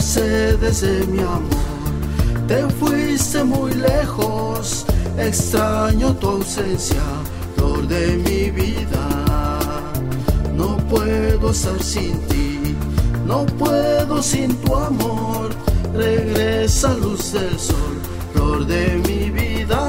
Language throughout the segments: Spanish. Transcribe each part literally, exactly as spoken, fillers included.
Mercedes de mi amor, te fuiste muy lejos, extraño tu ausencia, flor de mi vida. No puedo estar sin ti, no puedo sin tu amor. Regresa luz del sol, flor de mi vida.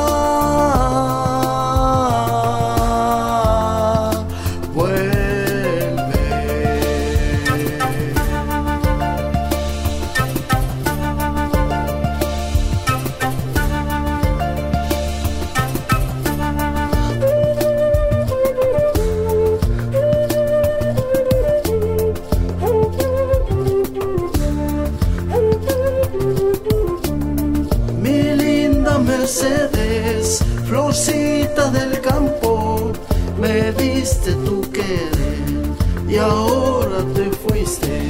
Mercedes, florcita del campo, me diste tu querer y ahora te fuiste.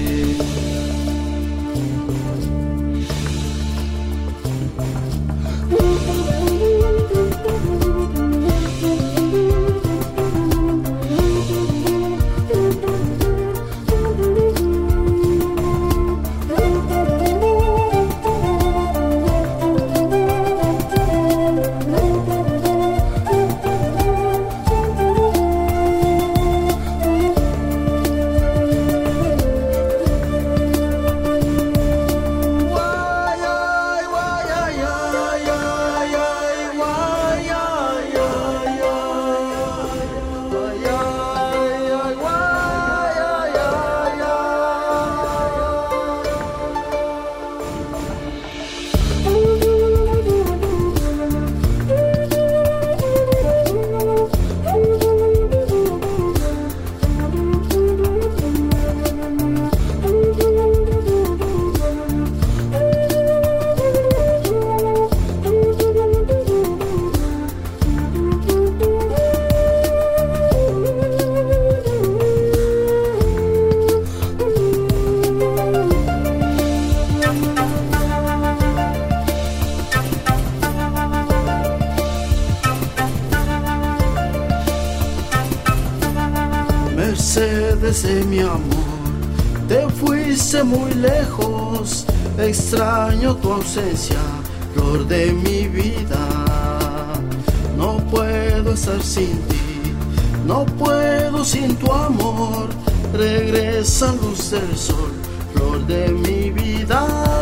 Mercedes de mi amor, te fuiste muy lejos, extraño tu ausencia, flor de mi vida. No puedo estar sin ti, no puedo sin tu amor. Regresa luz del sol, flor de mi vida.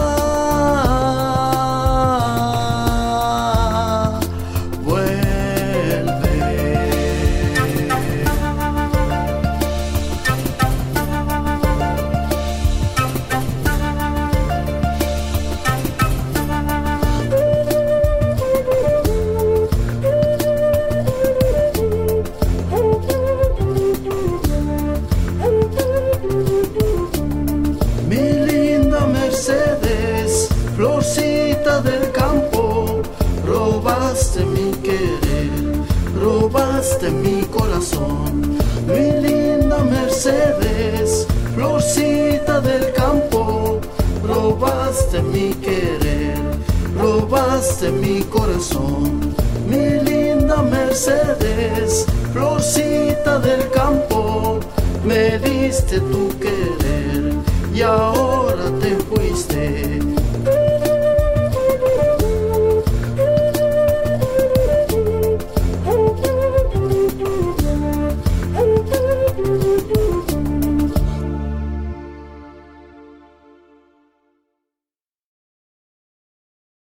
Florcita del campo, robaste mi querer, robaste mi corazón. Mi linda Mercedes, florcita del campo, robaste mi querer, robaste mi corazón. Mi linda Mercedes, florcita del campo, me diste tu querer y ahora te fuiste.